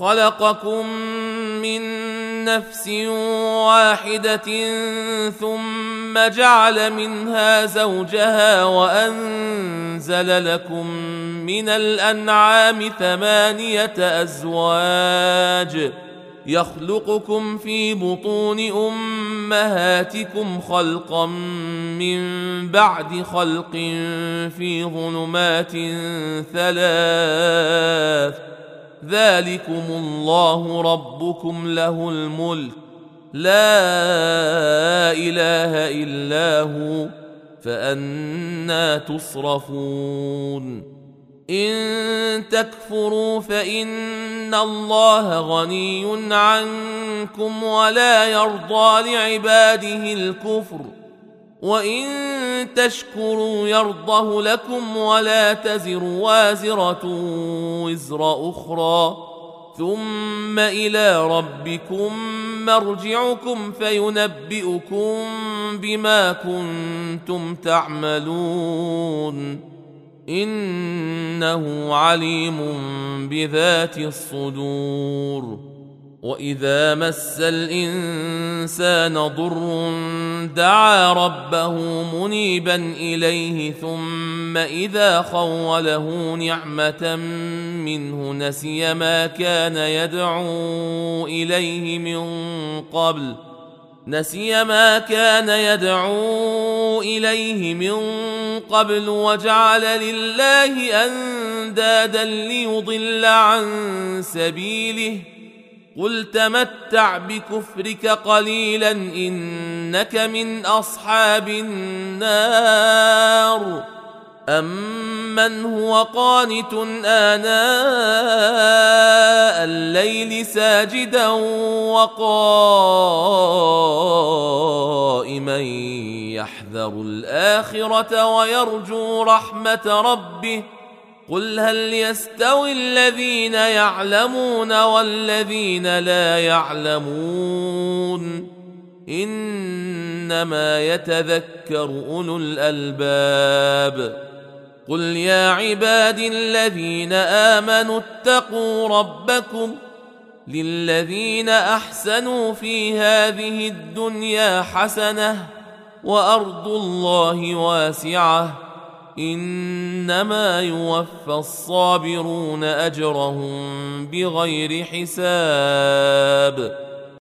خلقكم من نفس واحدة ثم جعل منها زوجها وأنزل لكم من الأنعام 8 أزواج يخلقكم في بطون أمهاتكم خلقا من بعد خلق في ظلمات 3 ذلكم الله ربكم له الملك لا إله إلا هو فأنى تصرفون إن تكفروا فإن الله غني عنكم ولا يرضى لعباده الكفر وإن تشكروا يرضه لكم ولا تزر وازرة وزر أخرى ثم إلى ربكم مرجعكم فينبئكم بما كنتم تعملون إنه عليم بذات الصدور وإذا مس الإنسان ضر دعا ربه منيبا إليه ثم إذا خوله نعمة منه نسي ما كان يدعو إليه من قبل وجعل لله أندادا ليضل عن سبيله قل تمتع بكفرك قليلا إنك من أصحاب النار أمن هو قانت آناء الليل ساجدا وقائما يحذر الآخرة ويرجو رحمة ربه قل هل يستوي الذين يعلمون والذين لا يعلمون إنما يتذكر أولو الألباب قل يا عبادي الذين آمنوا اتقوا ربكم للذين أحسنوا في هذه الدنيا حسنة وأرض الله واسعة إنما يوفى الصابرون أجرهم بغير حساب